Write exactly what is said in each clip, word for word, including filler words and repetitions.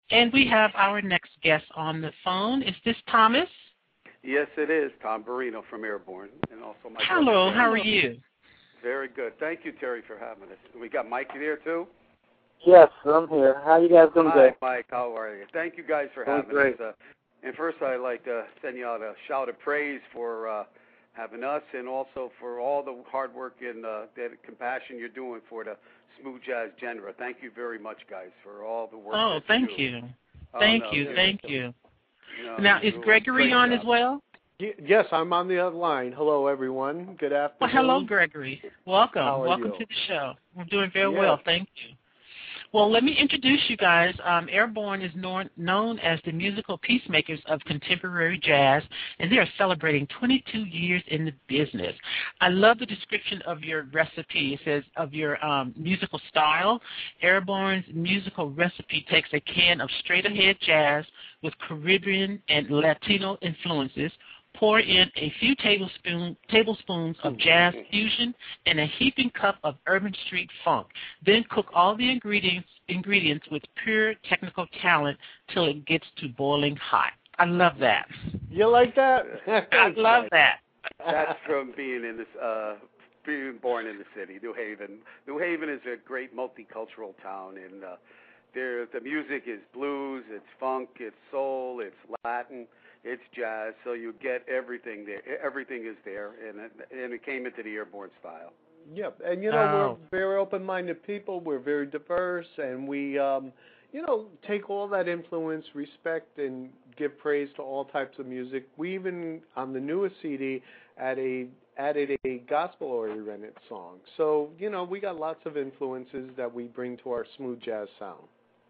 And we have our next guest on the phone. Is this Thomas? Yes, it is. Tom Barino from Airborne, and also my Hello, brother. how are you? Very good. Thank you, Terry, for having us. We got Mike there, too? Yes, I'm here. How you guys doing Hi, today? Mike. How are you? Thank you guys for Doing having great. us. Uh, and first, I'd like to send you out a shout of praise for uh, having us and also for all the hard work and uh, the compassion you're doing for the smooth jazz genre. Thank you very much, guys, for all the work Oh, that thank you you. do. Thank oh, no, you, thank you. No, now, is Gregory on job. as well? Yes, I'm on the other line. Hello, everyone. Good afternoon. Well, hello, Gregory. Welcome. How are Welcome you? to the show. We're doing very Yes. well, thank you. Well, let me introduce you guys. Um, Airborne is known, known as the musical peacemakers of contemporary jazz, and they are celebrating twenty-two years in the business. I love the description of your recipe. It says of your um, musical style. Airborne's musical recipe takes a can of straight-ahead jazz with Caribbean and Latino influences, pour in a few tablespoon, tablespoons of jazz fusion and a heaping cup of urban street funk. Then cook all the ingredients ingredients with pure technical talent till it gets to boiling hot. I love that. You like that? I love that. That's from being in this, uh, being born in the city, New Haven. New Haven is a great multicultural town, and uh, there the music is blues, it's funk, it's soul, it's Latin. It's jazz, so you get everything there. Everything is there, and it, and it came into the Airborne style. Yep, and you know Oh. we're very open-minded people. We're very diverse, and we, um, you know, take all that influence, respect, and give praise to all types of music. We even on the newest C D added a added a gospel-oriented song. So you know we got lots of influences that we bring to our smooth jazz sound.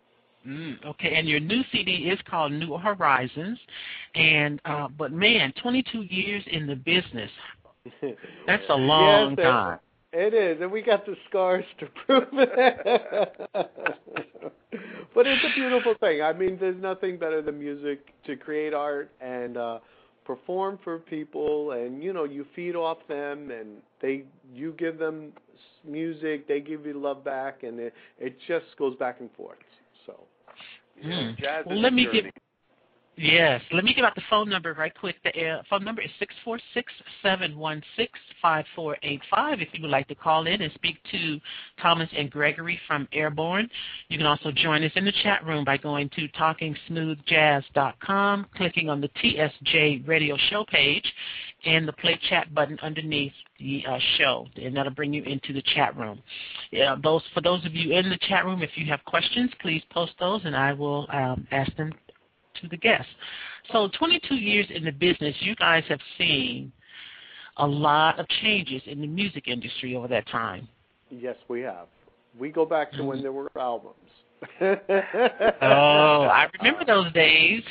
Mm, okay, and your new C D is called New Horizons, and uh, but man, twenty-two years in the business. That's a long yes, time. It is, and we got the scars to prove it. But it's a beautiful thing. I mean, there's nothing better than music to create art and uh, perform for people, and you know, you feed off them, and they, you give them music, they give you love back, and it, it just goes back and forth. So, Mm. Jazz Well, is let a me journey. give. Yes, let me give out the phone number right quick. The uh, phone number is six four six, seven one six, five four eight five if you would like to call in and speak to Thomas and Gregory from Airborne. You can also join us in the chat room by going to talking smooth jazz dot com, clicking on the T S J radio show page, and the play chat button underneath the uh, show, and that'll bring you into the chat room. Yeah, those for those of you in the chat room, if you have questions, please post those, and I will um, ask them to the guests. So twenty-two years in the business, you guys have seen a lot of changes in the music industry over that time. yes, we have. We go back to when there were albums. Oh, I remember those days.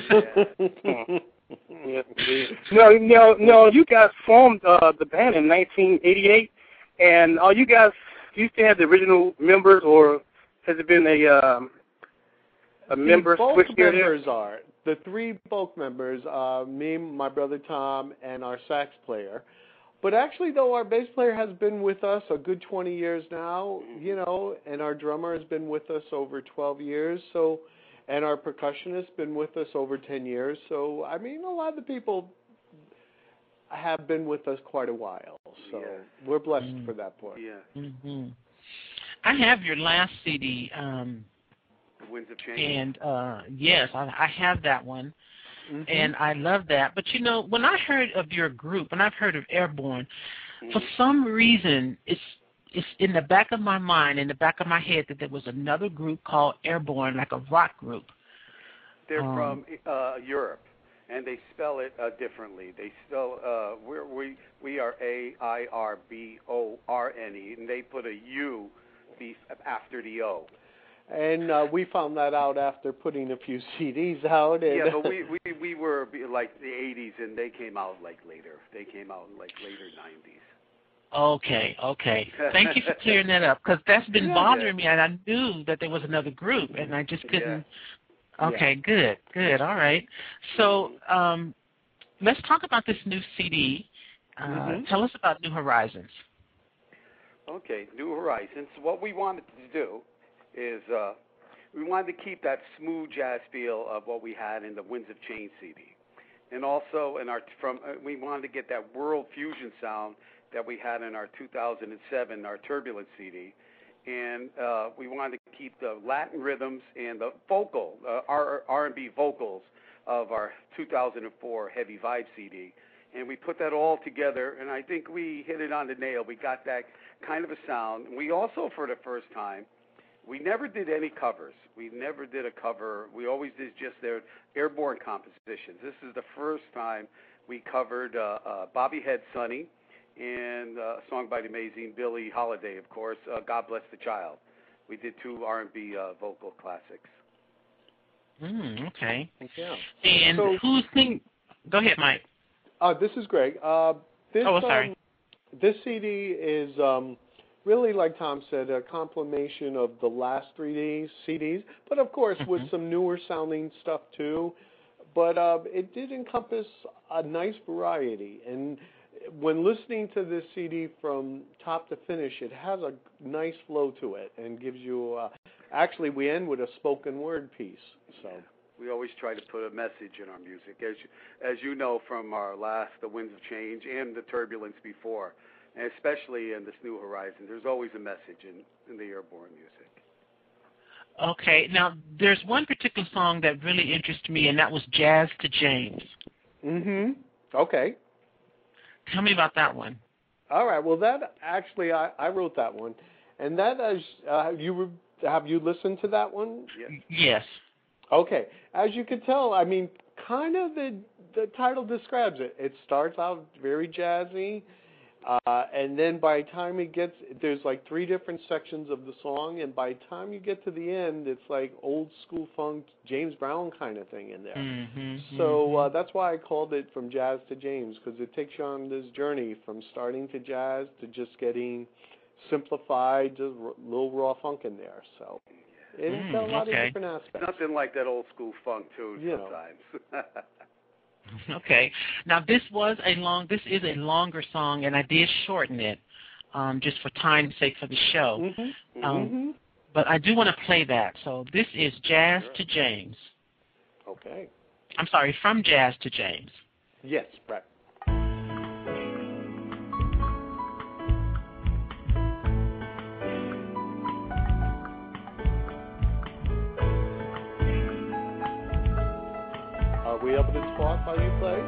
Yeah. No, no, no. You guys formed uh, the band in nineteen eighty-eight, and are you guys do you still have the original members, or has it been a um, a See, member both switch here? members are the three bulk members, uh, me, my brother Tom, and our sax player. But actually, though, our bass player has been with us a good twenty years now, you know, and our drummer has been with us over twelve years. So, and our percussionist been with us over ten years. So, I mean, a lot of the people have been with us quite a while. So, Yeah. we're blessed Mm. for that part. Yeah. hmm I have your last C D, um, The winds of change. and uh, yes, I, I have that one. Mm-hmm. And I love that. But, you know, when I heard of your group, when I've heard of Airborne, Mhm. for some reason, it's it's in the back of my mind, in the back of my head, that there was another group called Airborne, like a rock group. They're Um, from uh, Europe, and they spell it uh, differently. They spell uh, we're, we we are A I R B O R N E, and they put a U be after the O. And uh, we found that out after putting a few C Ds out. And Yeah, but we, we, we were like the eighties, and they came out like later. They came out in like later nineties. Okay, okay. Thank you for clearing that up, because that's been Yeah. bothering me, and I knew that there was another group, and I just couldn't. Okay, good, good, all right. So um, let's talk about this new C D. Uh, Mhm. Tell us about New Horizons. Okay, New Horizons. What we wanted to do is uh, we wanted to keep that smooth jazz feel of what we had in the Winds of Change C D. And also, in our from uh, we wanted to get that world fusion sound that we had in our two thousand seven, our Turbulence C D. And uh, we wanted to keep the Latin rhythms and the vocal, uh, R- R&B vocals of our two thousand four Heavy Vibe C D. And we put that all together, and I think we hit it on the nail. We got that kind of a sound. We also, for the first time, we never did any covers. We never did a cover. We always did just their airborne compositions. This is the first time we covered uh, uh, Bobby Head Sonny and uh, a song by the amazing Billie Holiday, of course, uh, God Bless the Child. We did two R and B uh, vocal classics. Mm, okay. Yeah. And So- who's sing? Go ahead, Mike. Uh, this is Greg. Uh, this, Oh, sorry. Um, this C D is um, really, like Tom said, a compilation of the last three C Ds, but of course with Mhm. some newer sounding stuff too. But uh, it did encompass a nice variety. And when listening to this C D from top to finish, it has a nice flow to it and gives you, uh, actually we end with a spoken word piece. So. We always try to put a message in our music, as you, as you know from our last, The Winds of Change, and the Turbulence before, and especially in this New Horizon. There's always a message in, in the airborne music. Okay. Now, there's one particular song that really interests me, and that was Jazz to James. Mm-hmm. Okay. Tell me about that one. All right. Well, that actually, I, I wrote that one, and that is, uh, you were, have you listened to that one? Yes. Yes. Okay. As you can tell, I mean, kind of the the title describes it. It starts out very jazzy, uh, and then by the time it gets, there's like three different sections of the song, and by the time you get to the end, it's like old school funk, James Brown kind of thing in there. Mm-hmm, So uh, that's why I called it From Jazz to James, because it takes you on this journey from starting to jazz to just getting simplified, just a little raw funk in there. So it's Mm, got a lot okay. of different aspects. Nothing like that old school funk, too, You know. sometimes. Okay. Now, this was a long, this is a longer song, and I did shorten it um, just for time's sake for the show. Mm-hmm. Um, Mm-hmm. But I do want to play that. So this is Jazz Sure. to James. Okay. I'm sorry, From Jazz to James. Yes, right. Are we up to the spot while you play?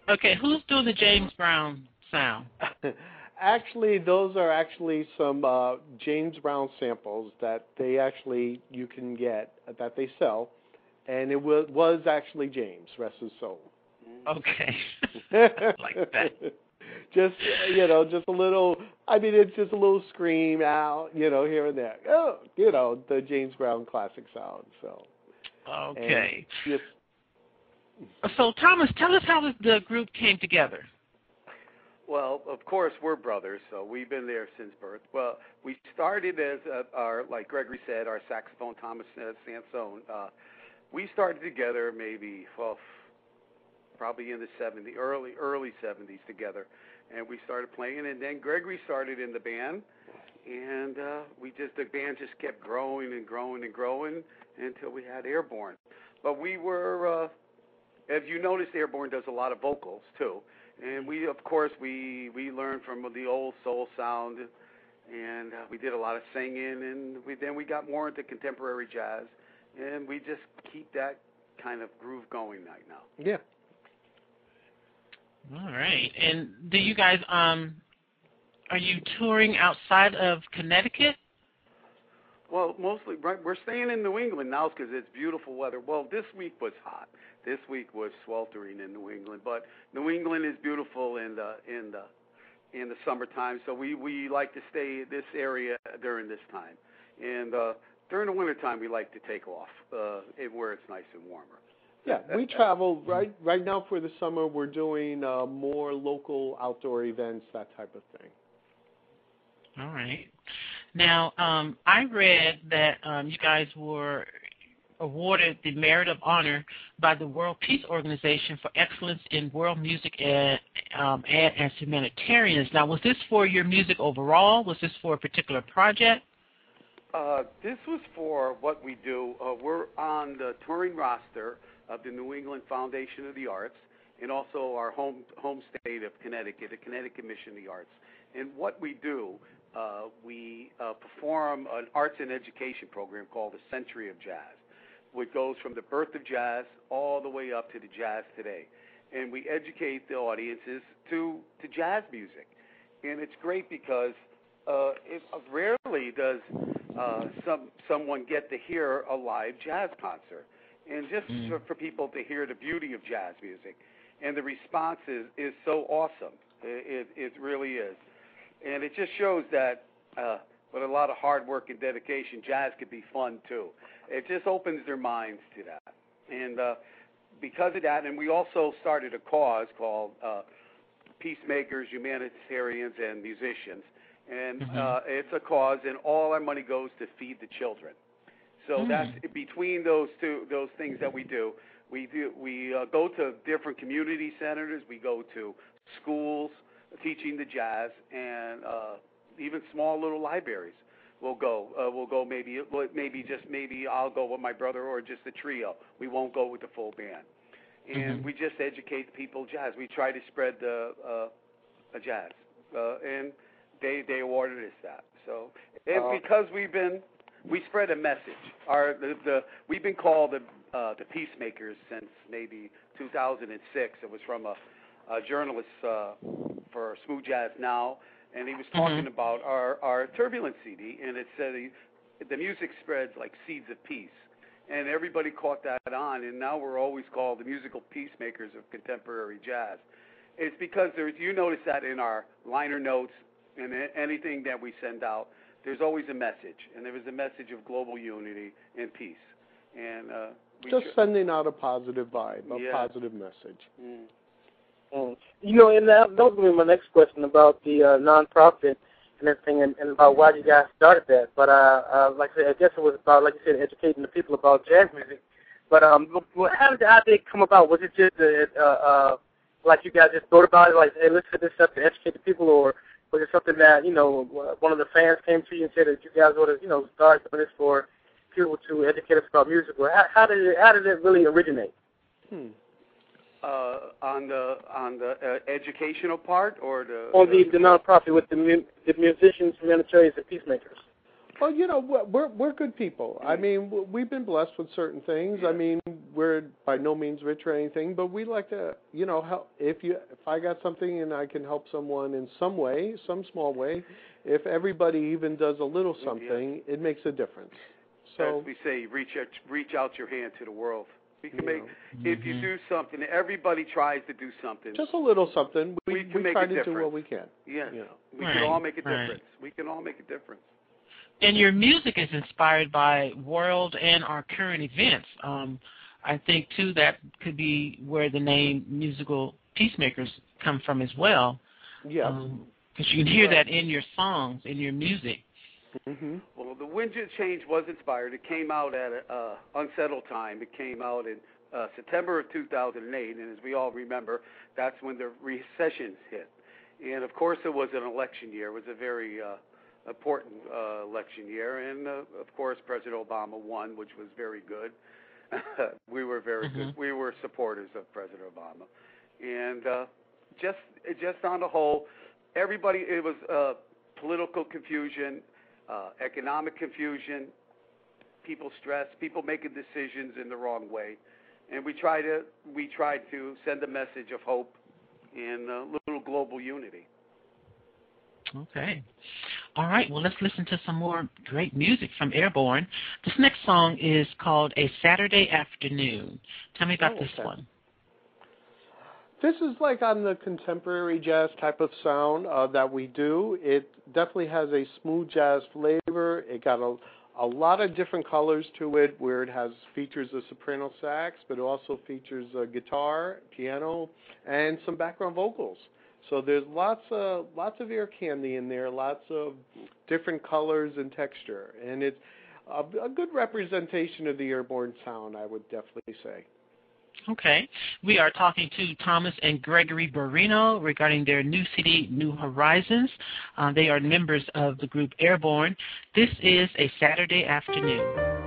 Okay, who's doing the James Brown sound? Actually, those are actually some uh, James Brown samples that they actually you can get that they sell, and it was was actually James, rest his soul. Okay, I like that. Just you know, just a little. I mean, it's just a little scream out, you know, here and there. Oh, you know, the James Brown classic sound. So. Okay. And yes. So, Thomas, tell us how the group came together. Well, of course, we're brothers, so we've been there since birth. Well, we started as uh, our, like Gregory said, our saxophone, Thomas uh, Sansone. Uh, we started together maybe, well, probably in the seventies, early early seventies together, and we started playing. And then Gregory started in the band, and uh, we just the band just kept growing and growing and growing until we had Airborne. But we were, uh, as you noticed, Airborne does a lot of vocals too. And we, of course, we, we learned from the old soul sound, and uh, we did a lot of singing, and we, then we got more into contemporary jazz, and we just keep that kind of groove going right now. Yeah. All right. And do you guys, um, are you touring outside of Connecticut? Well, mostly, right, we're staying in New England now because it's beautiful weather. Well, this week was hot. This week was sweltering in New England, but New England is beautiful in the in the in the summertime. So we, we like to stay in this area during this time, and uh, during the wintertime we like to take off uh, where it's nice and warmer. Yeah, we travel right right now for the summer. We're doing uh, more local outdoor events, that type of thing. All right. Now, um, I read that um, you guys were awarded the Merit of Honor by the World Peace Organization for excellence in world music and, um, and as humanitarians. Now, was this for your music overall? Was this for a particular project? Uh, this was for what we do. Uh, we're on the touring roster of the New England Foundation of the Arts and also our home home state of Connecticut, the Connecticut Mission of the Arts. And what we do, uh, we uh, perform an arts and education program called the Century of Jazz, which goes from the birth of jazz all the way up to the jazz today. And we educate the audiences to, to jazz music. And it's great because uh, it rarely does uh, some someone get to hear a live jazz concert. And just mm. for, for people to hear the beauty of jazz music. And the response is, is so awesome. It, it, it really is. And it just shows that uh, with a lot of hard work and dedication, jazz could be fun too. It just opens their minds to that. And uh, because of that, and we also started a cause called uh, Peacemakers, Humanitarians, and Musicians. And mm-hmm. uh, it's a cause, and all our money goes to feed the children. So mm. that's between those two, those things that we do. We do we uh, go to different community centers. We go to schools teaching the jazz, and uh, even small little libraries. We'll go. Uh, we'll go. Maybe maybe just maybe I'll go with my brother or just a trio. We won't go with the full band. And mm-hmm. we just educate people jazz. We try to spread the uh, jazz, uh, and they they awarded us that. So and uh, because we've been. We spread a message. Our the, the we've been called the uh, the Peacemakers since maybe two thousand six. It was from a, a journalist uh, for Smooth Jazz Now, and he was talking mm-hmm. about our, our Turbulence C D, and it said he, the music spreads like seeds of peace, and everybody caught that on, and now we're always called the musical peacemakers of contemporary jazz. It's because there's you notice that in our liner notes and anything that we send out. There's always a message, and there is a message of global unity and peace. And uh, we just sh- sending out a positive vibe, a yeah. positive message. Mm. Mm. You know, and that, that was going to be my next question about the uh, nonprofit and everything, and, and about why you guys started that. But uh, uh, like I said, I guess it was about, like you said, educating the people about jazz music. But um, how did the idea come about? Was it just uh, uh, like you guys just thought about it, like, hey, let's set this up to educate the people, or was it something that, you know, one of the fans came to you and said that you guys ought to, you know, start doing this for people to educate us about music? Or how, how did it, how did it really originate? Hmm. Uh, on the on the uh, educational part, or the on the, the, the nonprofit with the, mu- the musicians, humanitarians, and peacemakers. Well, you know, we're we're good people. I mean, we've been blessed with certain things. Yeah. I mean, we're by no means rich or anything, but we like to, you know, help. If you, if I got something and I can help someone in some way, some small way, if everybody even does a little something, yeah. it makes a difference. So, as we say, reach out, reach out your hand to the world. We can make, mm-hmm. if you do something, everybody tries to do something. Just a little something. We, we can we make try a to difference. do what we can. Yes. You know. We right. can all make a right. difference. We can all make a difference. And your music is inspired by world and our current events. Um, I think, too, that could be where the name Musical Peacemakers come from as well. Yeah. Um, Because you can hear right. that in your songs, in your music. Mm-hmm. Well, the Wind Change was inspired. It came out at an uh, unsettled time. It came out in uh, September of two thousand eight, and as we all remember, that's when the recession hit. And, of course, it was an election year. It was a very uh, important uh, election year, and, uh, of course, President Obama won, which was very good. we were very mm-hmm. good. We were supporters of President Obama. And uh, just, just on the whole, everybody, it was uh, political confusion, Uh, economic confusion, people stress, people making decisions in the wrong way, and we try to we tried to send a message of hope and a little global unity. Okay, all right. Well, let's listen to some more great music from Airborne. This next song is called "A Saturday Afternoon." Tell me about oh, this okay. one. This is like on the contemporary jazz type of sound uh, that we do. It definitely has a smooth jazz flavor. It got a, a lot of different colors to it, where it has features of soprano sax, but it also features uh, guitar, piano, and some background vocals. So there's lots of lots of ear candy in there, lots of different colors and texture, and it's a, a good representation of the Airborne sound, I would definitely say. Okay. We are talking to Thomas and Gregory Borino regarding their new C D, New Horizons. Uh, they are members of the group Airborne. This is A Saturday Afternoon.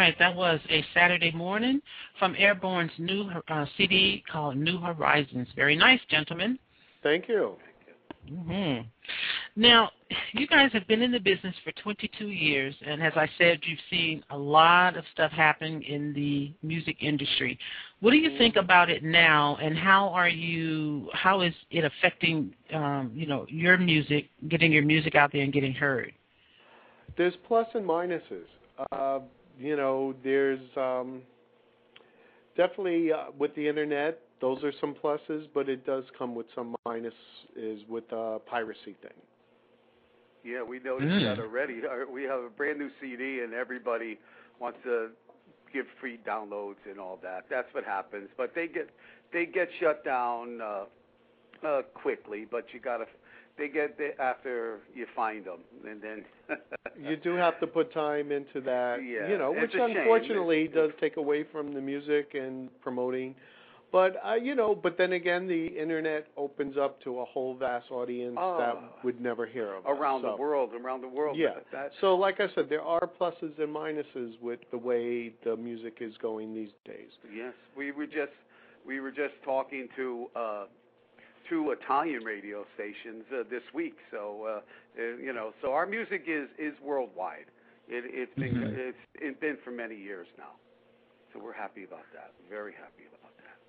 right. That was A Saturday Morning from Airborne's new uh, C D called New Horizons. Very nice, gentlemen. Thank you. Mm-hmm. Now, you guys have been in the business for twenty-two years, and as I said, you've seen a lot of stuff happen in the music industry. What do you think about it now, and how are you? How is it affecting, um, you know, your music, getting your music out there and getting heard? There's plus and minuses. Uh, you know, there's um, definitely uh, with the internet. Those are some pluses, but it does come with some minuses with the piracy thing. Yeah, we noticed Mm. that already. We have a brand new C D, and everybody wants to give free downloads and all that. That's what happens. But they get they get shut down uh, uh, quickly. But you gotta they get they, after you find them, and then you do have to put time into that. Yeah, you know, which it's a shame. unfortunately It's, does take away from the music and promoting. But, uh, you know, but then again, the internet opens up to a whole vast audience Oh. that would never hear of around us. the world, around the world. Yeah. That, that, So, like I said, there are pluses and minuses with the way the music is going these days. yes, we were just we were just talking to uh, two Italian radio stations uh, this week. So, uh, uh, you know, so our music is, is worldwide. It, it's been Mm-hmm. it's, it's been for many years now. So we're happy about that. Very happy about that.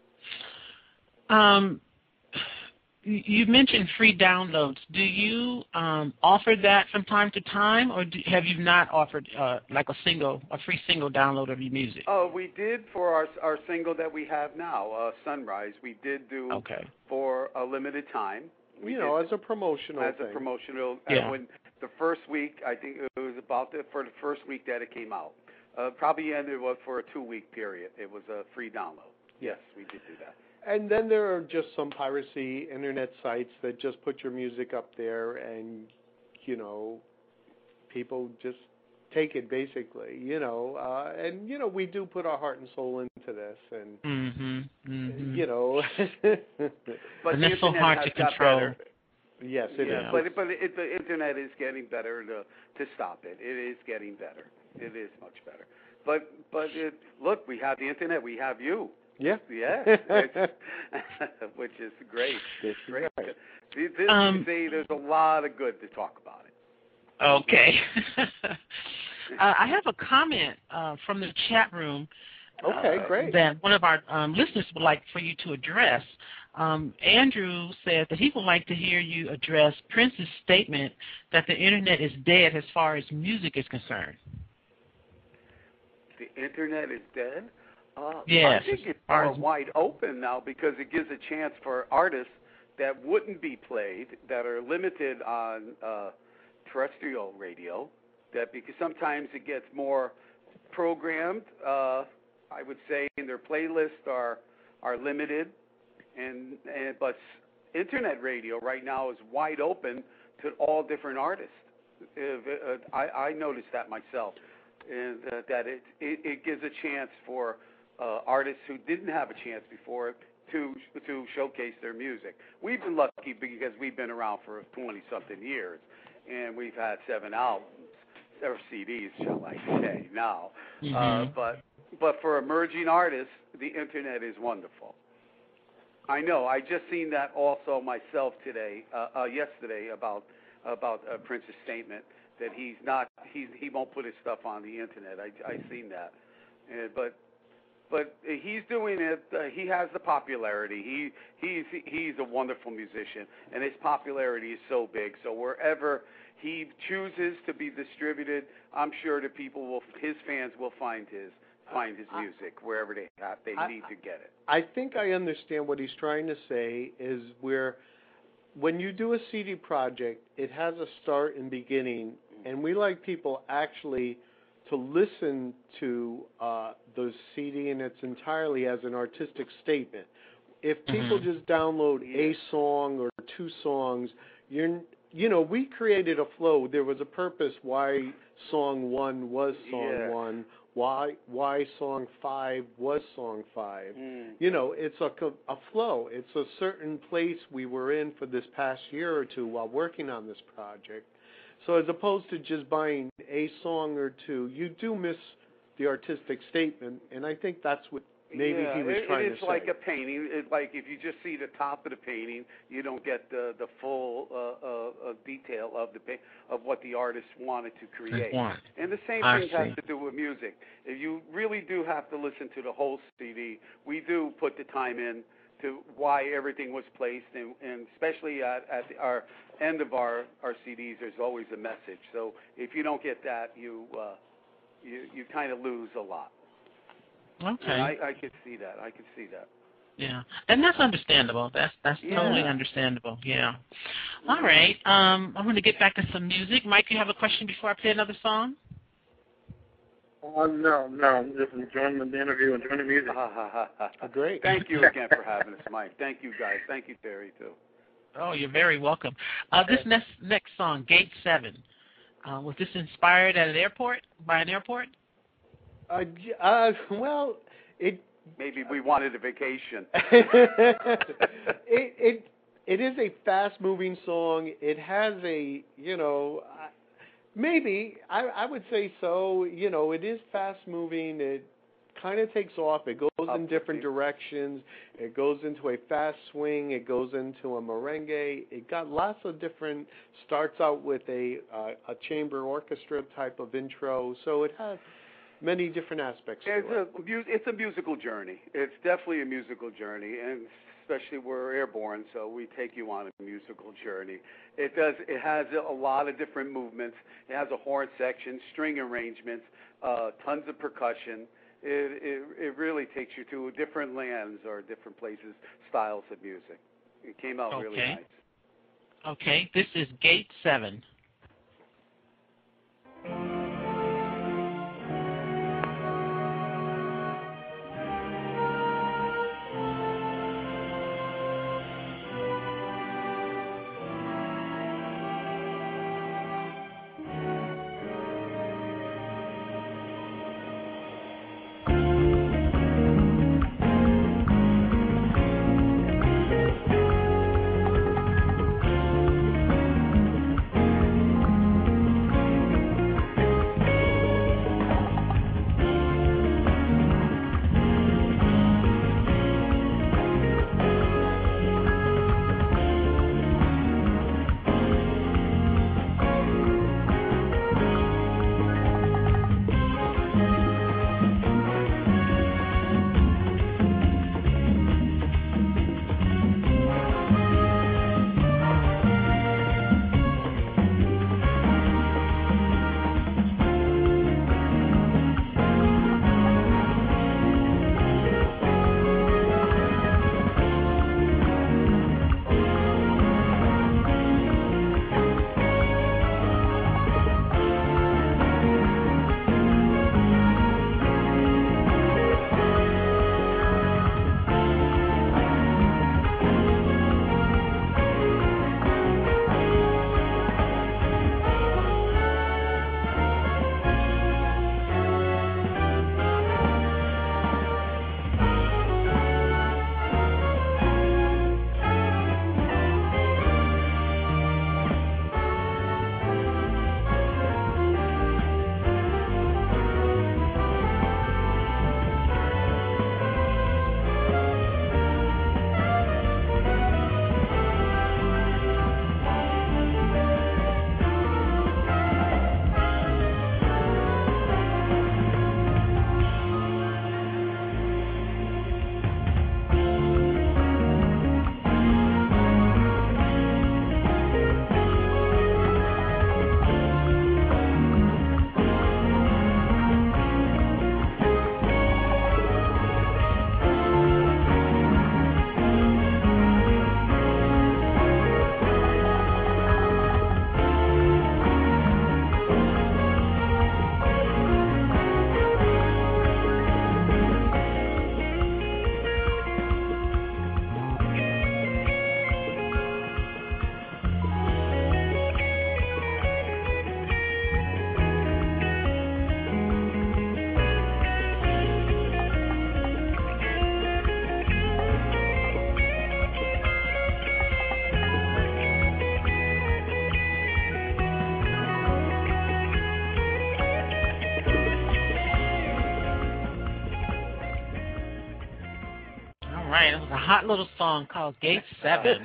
Um, you mentioned free downloads. Do you um, offer that from time to time, or do, have you not offered uh, like a single, a free single download of your music? Oh, we did for our our single that we have now, uh, Sunrise. We did do Okay. for a limited time. We You know, did, as a promotional as thing. a promotional. Yeah. And when the first week, I think it was about the for the first week that it came out. Uh, probably ended was for a two-week period. It was a free download. Yes, we did do that. And then there are just some piracy internet sites that just put your music up there and, you know, people just take it basically, you know. Uh, and, you know, we do put our heart and soul into this and, Mm-hmm. Mm-hmm. you know. But And the that's so internet hard has to got control. better. Yes, it yeah, is. but but it, the internet is getting better to to stop it. It is getting better. It is much better. But but it, look, we have the internet. We have you. Yeah. Yeah, it's, which is great. This is Great. right. See, this, Um, see, there's a lot of good to talk about it. Okay. uh, I have a comment uh, from the chat room. Okay, uh, great. That one of our um, listeners would like for you to address. Um, Andrew said that he would like to hear you address Prince's statement that the internet is dead as far as music is concerned. The internet is dead. Uh, Yes, I think as it's far more as- wide open now because it gives a chance for artists that wouldn't be played, that are limited on uh, terrestrial radio, that because sometimes it gets more programmed, uh, I would say, and their playlists are are limited, and, and but internet radio right now is wide open to all different artists. If, uh, I, I noticed that myself, and uh, that it, it it gives a chance for uh, artists who didn't have a chance before to to showcase their music. We've been lucky because we've been around for twenty something years, and we've had seven albums or C Ds, shall I say now. Mm-hmm. Uh, but but for emerging artists, the internet is wonderful. I know. I just seen that also myself today, uh, uh, yesterday about about uh, Prince's statement that he's not he's he won't put his stuff on the internet. I I seen that, uh, but but he's doing it. Uh, he has the popularity. He he's he's a wonderful musician, and his popularity is so big. So wherever he chooses to be distributed, I'm sure the people will his fans will find his. find his music wherever they have, they I, need to get it. I think I understand what he's trying to say is where when you do a C D project, it has a start and beginning, and we like people actually to listen to uh, the C D in its entirely as an artistic statement. If people Mm-hmm. just download a song or two songs, you're you know, we created a flow. There was a purpose why song one was song Yeah. one. Why why song five was song five? Mm. You know, it's a, a flow. It's a certain place we were in for this past year or two while working on this project. So as opposed to just buying a song or two, you do miss the artistic statement, and I think that's what maybe yeah, he was it, trying it to is say. like a painting. It's like if you just see the top of the painting, you don't get the the full uh, uh, uh, detail of the pa- of what the artist wanted to create. Want. And the same I thing see. has to do with music. If you really do have to listen to the whole C D, we do put the time in to why everything was placed, and, and especially at, at the, our end of our, our C Ds, there's always a message. So if you don't get that, you uh, you you kind of lose a lot. Okay. And I, I could see that. I could see that. Yeah, and that's understandable. That's that's Yeah. totally understandable. Yeah. All right. Um, I'm going to get back to some music. Mike, you have a question before I play another song? Oh, no, no. I'm just enjoying the interview, enjoying the music. Great. Thank you again for having us, Mike. Thank you, guys. Thank you, Terry, too. Oh, you're very welcome. Uh, this next next song, Gate Seven, uh, was this inspired at an airport by an airport? Uh, j- uh, well, it Maybe we wanted a vacation. it it it is a fast-moving song. It has a you know uh, maybe I I would say so. You know, it is fast-moving. It kind of takes off. It goes in different directions. It goes into a fast swing. It goes into a merengue. It got lots of different. Starts out with a uh, a chamber orchestra type of intro. So it has many different aspects to It's it. a, mu- it's a musical journey. It's definitely a musical journey, and especially we're airborne, so we take you on a musical journey. It does. It has a lot of different movements. It has a horn section, string arrangements, uh, tons of percussion. It, it it really takes you to different lands or different places, styles of music. It came out really Okay. nice. Okay, this is Gate Seven. right. It was a hot little song called Gate Seven.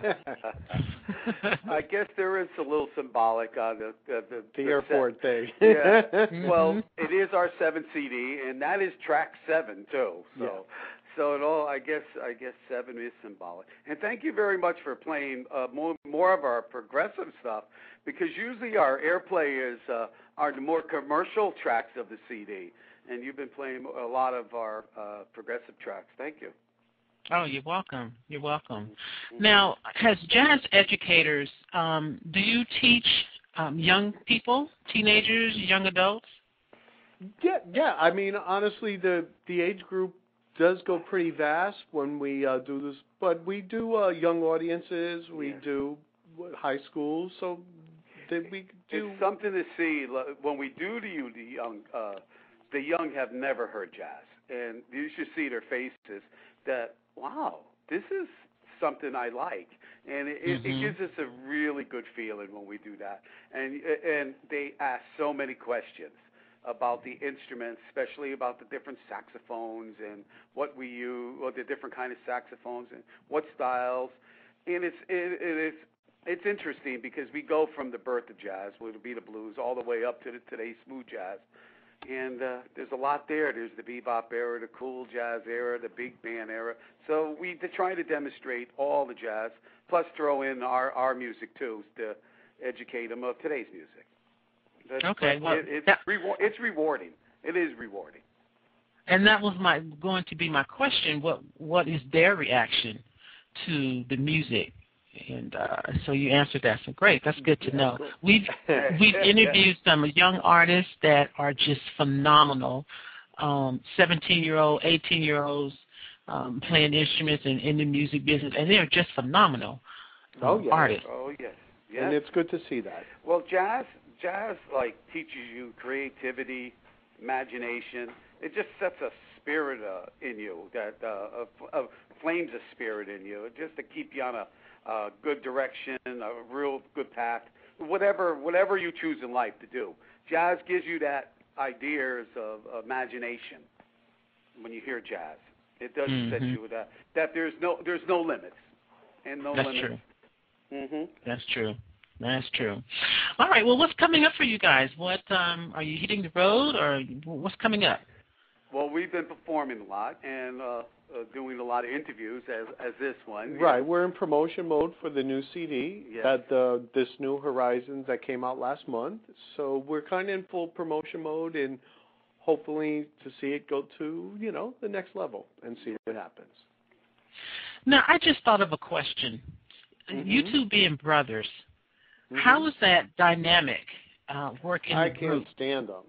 I guess there is a little symbolic on the the, the, the the airport set. thing. Yeah. Mm-hmm. Well, it is our seventh C D, and that is track seven too. So, Yeah. so it all I guess I guess seven is symbolic. And thank you very much for playing uh, more more of our progressive stuff, because usually our airplay is uh, are the more commercial tracks of the C D, and you've been playing a lot of our uh, progressive tracks. Thank you. Oh, you're welcome. You're welcome. Now, as jazz educators, um, do you teach um, young people, teenagers, young adults? Yeah, yeah. I mean, honestly, the the age group does go pretty vast when we uh, do this, but we do uh, young audiences. We Yes. do high schools, so that we do. It's something to see like, when we do to you, the young. Uh, the young have never heard jazz, and you should see their faces that, wow, this is something I like, and it, Mm-hmm. it gives us a really good feeling when we do that. And and they ask so many questions about the instruments, especially about the different saxophones and what we use, or the different kind of saxophones and what styles. And it's it, it is it's interesting because we go from the birth of jazz, which would be the blues, all the way up to the, today's smooth jazz. And uh, there's a lot there. There's the bebop era, the cool jazz era, the big band era. So we to try to demonstrate all the jazz, plus throw in our, our music too to educate them of today's music. That's, Okay, well, it, it's, that- rewar- it's rewarding. It is rewarding. And that was my going to be my question. What what is their reaction to the music? And uh, so you answered that. So great. That's good to Yeah, know. cool. We've we've interviewed some young artists that are just phenomenal. Um, seventeen-year-old, eighteen-year-olds um, playing instruments and in the music business, and they're just phenomenal um, Oh, yeah. artists. Oh yes, yes. And it's good to see that. Well, jazz, jazz like teaches you creativity, imagination. It just sets a spirit uh, in you that uh, uh, uh, flames a spirit in you, just to keep you on a uh, good direction, a real good path. Whatever, whatever you choose in life to do, jazz gives you that ideas of imagination. When you hear jazz, it does Mm-hmm. set you with that. That there's no, there's no limits, and no That's limits. true. Mhm. That's true. That's true. All right. Well, what's coming up for you guys? What um, are you hitting the road, or what's coming up? Well, we've been performing a lot and uh, uh, doing a lot of interviews, as as this one. Right, we're in promotion mode for the new C D, Yes. that the this New Horizons that came out last month. So we're kind of in full promotion mode, and hopefully to see it go to, you know, the next level and see what happens. Now, I just thought of a question. Mhm. You two being brothers, Mhm. how is that dynamic uh, working I the can't group? stand them.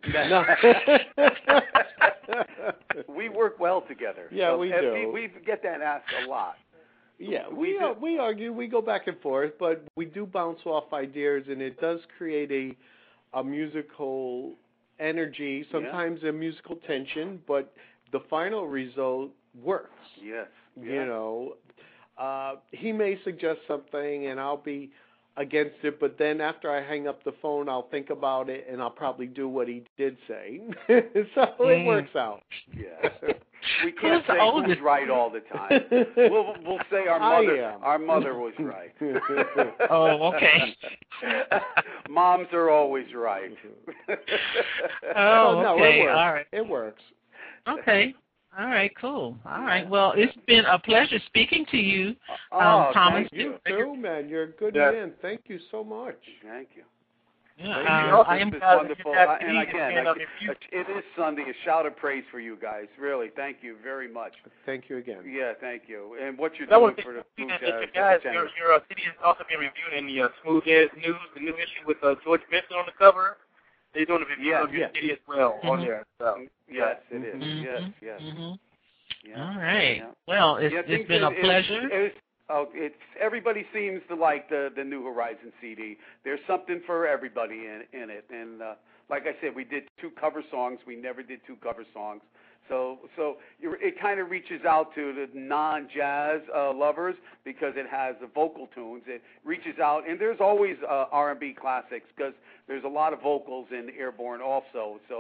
We work well together. Yeah, So, we and do. We, we get that asked a lot. Yeah, We we do. uh, we argue, we go back and forth, but we do bounce off ideas, and it does create a a musical energy, sometimes a musical tension, but the final result works. Yes. You Yeah. know, uh, he may suggest something, and I'll be against it, but then after I hang up the phone, I'll think about it, and I'll probably do what he did say. So it Mm. works out. Yeah. We can't Who's the say oldest? who's right all the time. We'll we'll say our I mother am. our mother was right. Oh, okay. Moms are always right. Oh, Well, no, okay. it works. All right. It works. Okay. All right, cool. All right. Well, it's been a pleasure speaking to you, Oh, um, Thomas. thank you. You too, man. You're a good Yeah. man. Thank you so much. Thank you. Yeah, Thank uh, you. I am This is glad that wonderful. you got Uh, and me again, and, I- um, if you- it is Sunday. A shout of praise for you guys. Really, thank you very much. Thank you again. Yeah, thank you. And what you're That was doing for the the food that jazz. you guys, is your, generous. your uh, C D is also being reviewed in the uh, Smooth Jazz News, the new issue with uh, George Benson on the cover. They're doing a review Yeah, of your yeah. C D as well on Mhm. there. So. Yes, it is. Mhm. Yes, yes. Mhm. Yeah. All right. Yeah. Well, it's, Yeah, it's things been a is- pleasure. It's, it's, oh, it's everybody seems to like the the New Horizon C D. There's something for everybody in in it, and uh, like I said, we did two cover songs. We never did two cover songs. So so you- it kind of reaches out to the non-jazz uh, lovers because it has the vocal tunes. It reaches out, and there's always uh, R and B classics because there's a lot of vocals in Airborne also. So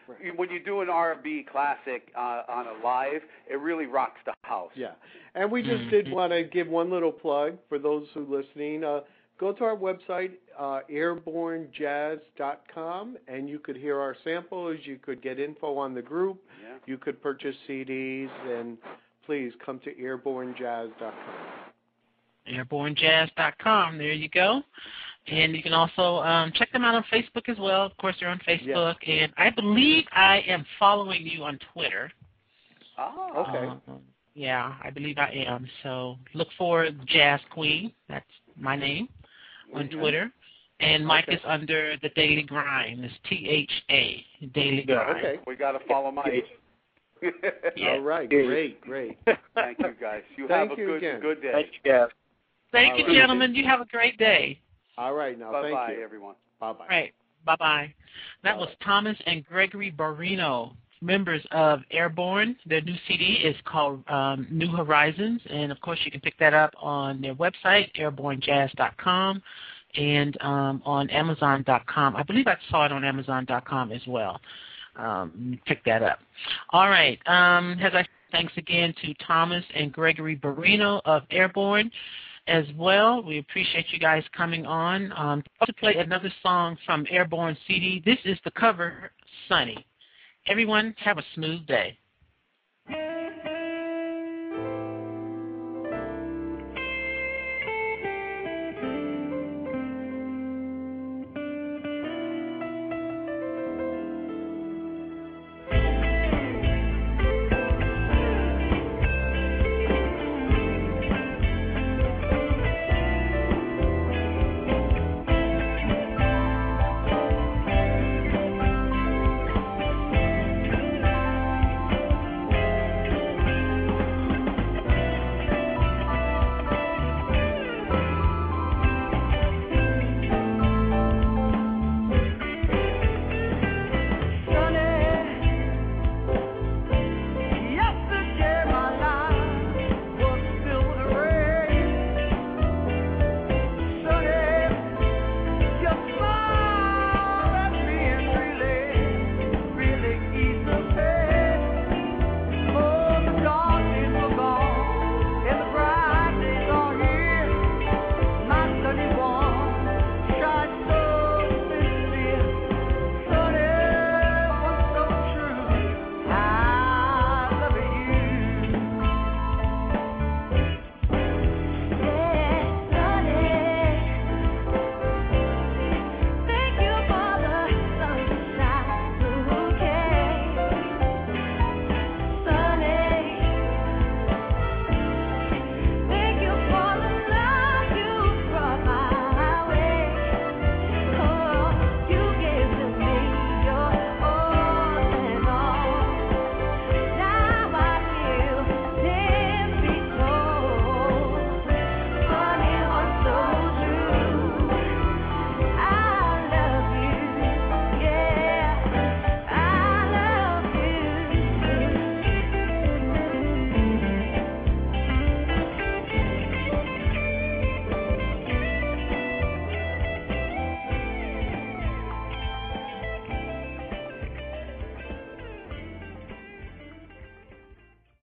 when you do an R and B classic uh, on a live, it really rocks the house. Yeah, and we just Mm-hmm. did want to give one little plug for those who are listening. Uh, go to our website, uh, airborne jazz dot com, and you could hear our samples. You could get info on the group. Yeah. You could purchase C Ds, and please come to airborne jazz dot com. airborne jazz dot com. There you go. And you can also um, check them out on Facebook as well. Of course, they're on Facebook. Yeah. And I believe I am following you on Twitter. Oh, Okay. Um, yeah, I believe I am. So look for Jazz Queen. That's my name on Mhm. Twitter. And Mike Okay. is under The Daily Grind. It's T H A, Daily Yeah, Grind. Okay. We got to follow Mike. Yeah. All right. Yeah. Great. Great. Thank you, guys. You Thank have a you good again. good day. Thank you, guys. Thank All you, right. gentlemen. You have a great day. All right. Now, Bye thank bye, you. everyone. Bye bye. All right. Bye-bye. That was Bye-bye. Thomas and Gregory Barrino, members of Airborne. Their new C D is called um, New Horizons, and, of course, you can pick that up on their website, airborne jazz dot com, and um, on amazon dot com. I believe I saw it on amazon dot com as well. Um, pick that up. All right. Um, as I thanks again to Thomas and Gregory Barrino of Airborne as well. We appreciate you guys coming on. Um, to play another song from Airborne C D. This is the cover, Sunny. Everyone, have a smooth day.